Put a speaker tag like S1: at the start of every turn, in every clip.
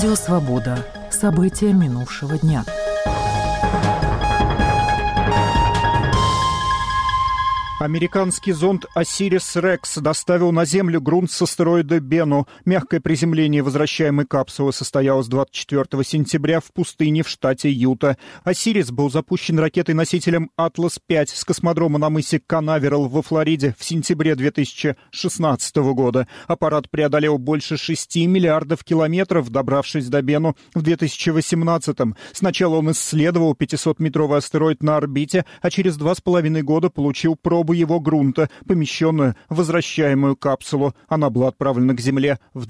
S1: Радио «Свобода». События минувшего дня.
S2: Американский зонд «Осирис-Рекс» доставил на Землю грунт с астероида Бену. Мягкое приземление возвращаемой капсулы состоялось 24 сентября в пустыне в штате Юта. «Осирис» был запущен ракетой-носителем «Атлас-5» с космодрома на мысе Канаверал во Флориде в сентябре 2016 года. Аппарат преодолел больше 6 миллиардов километров, добравшись до Бену в 2018-м. Сначала он исследовал 500-метровый астероид на орбите, а через 2,5 года получил пробу его грунта, помещенную в возвращаемую капсулу. Она была отправлена к Земле в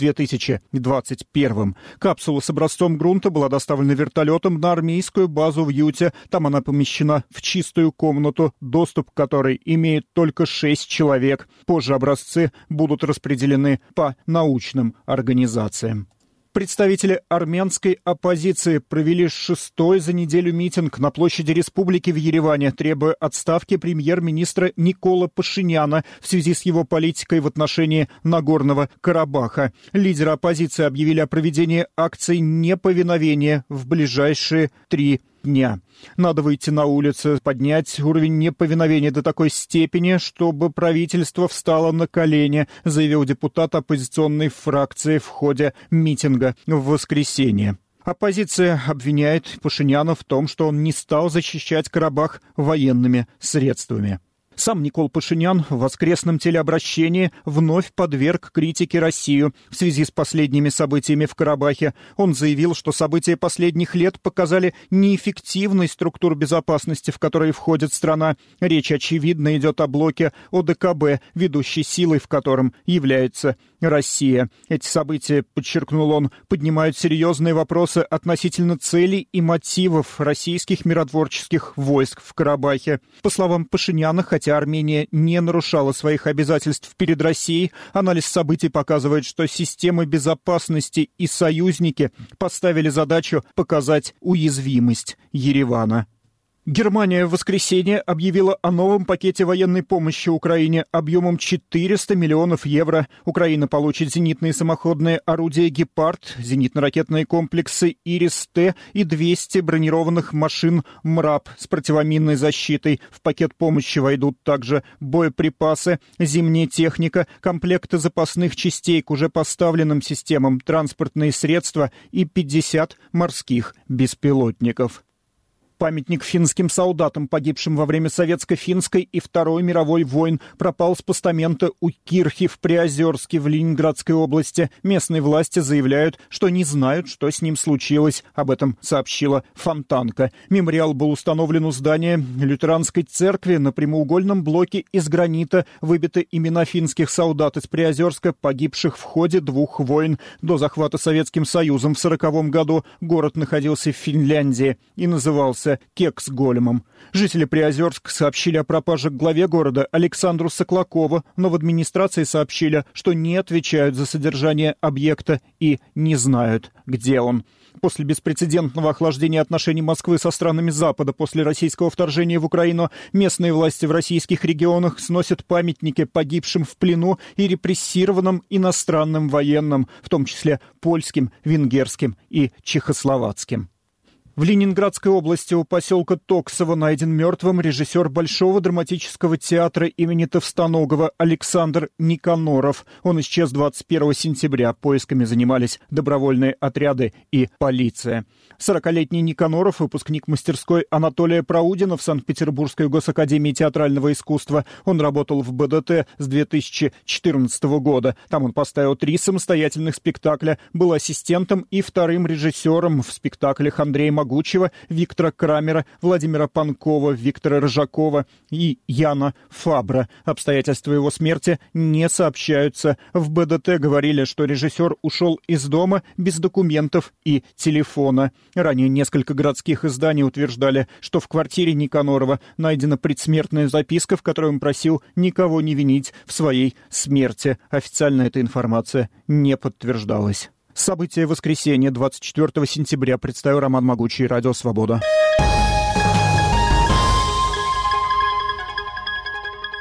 S2: 2021-м. Капсула с образцом грунта была доставлена вертолетом на армейскую базу в Юте. Там она помещена в чистую комнату, доступ к которой имеет только 6 человек. Позже образцы будут распределены по научным организациям. Представители армянской оппозиции провели 6-й за неделю митинг на площади Республики в Ереване, требуя отставки премьер-министра Никола Пашиняна в связи с его политикой в отношении Нагорного Карабаха. Лидеры оппозиции объявили о проведении акций неповиновения в ближайшие 3 дня. Надо выйти на улицы, поднять уровень неповиновения до такой степени, чтобы правительство встало на колени, заявил депутат оппозиционной фракции в ходе митинга в воскресенье. Оппозиция обвиняет Пашиняна в том, что он не стал защищать Карабах военными средствами. Сам Никол Пашинян в воскресном телеобращении вновь подверг критике Россию в связи с последними событиями в Карабахе. Он заявил, что события последних лет показали неэффективность структур безопасности, в которые входит страна. Речь, очевидно, идет о блоке ОДКБ, ведущей силой в котором является Россия. Эти события, подчеркнул он, поднимают серьезные вопросы относительно целей и мотивов российских миротворческих войск в Карабахе. По словам Пашиняна, хотя Армения не нарушала своих обязательств перед Россией, анализ событий показывает, что системы безопасности и союзники поставили задачу показать уязвимость Еревана. Германия в воскресенье объявила о новом пакете военной помощи Украине объемом 400 миллионов евро. Украина получит зенитные самоходные орудия «Гепард», зенитно-ракетные комплексы «Ирис-Т» и 200 бронированных машин «МРАП» с противоминной защитой. В пакет помощи войдут также боеприпасы, зимняя техника, комплекты запасных частей к уже поставленным системам, транспортные средства и 50 морских беспилотников. Памятник финским солдатам, погибшим во время Советско-финской и Второй мировой войн, пропал с постамента у Кирхи в Приозерске в Ленинградской области. Местные власти заявляют, что не знают, что с ним случилось. Об этом сообщила Фонтанка. Мемориал был установлен у здания лютеранской церкви. На прямоугольном блоке из гранита выбиты имена финских солдат из Приозерска, погибших в ходе 2 войн. До захвата Советским Союзом в 1940 году город находился в Финляндии и назывался Кекс-Големом. Жители Приозерска сообщили о пропаже главе города Александру Соклакову, но в администрации сообщили, что не отвечают за содержание объекта и не знают, где он. После беспрецедентного охлаждения отношений Москвы со странами Запада после российского вторжения в Украину местные власти в российских регионах сносят памятники погибшим в плену и репрессированным иностранным военным, в том числе польским, венгерским и чехословацким. В Ленинградской области у поселка Токсово найден мертвым режиссер Большого драматического театра имени Товстоногова Александр Никаноров. Он исчез 21 сентября. Поисками занимались добровольные отряды и полиция. 40-летний Никаноров, выпускник мастерской Анатолия Праудина в Санкт-Петербургской госакадемии театрального искусства. Он работал в БДТ с 2014 года. Там он поставил 3 самостоятельных спектакля, был ассистентом и 2-м режиссером в спектаклях Андрея Могучего, Виктора Крамера, Владимира Панкова, Виктора Рыжакова и Яна Фабра. Обстоятельства его смерти не сообщаются. В БДТ говорили, что режиссер ушел из дома без документов и телефона. Ранее несколько городских изданий утверждали, что в квартире Никанорова найдена предсмертная записка, в которой он просил никого не винить в своей смерти. Официально эта информация не подтверждалась. События воскресенья 24 сентября представил Роман Могучий, Радио «Свобода».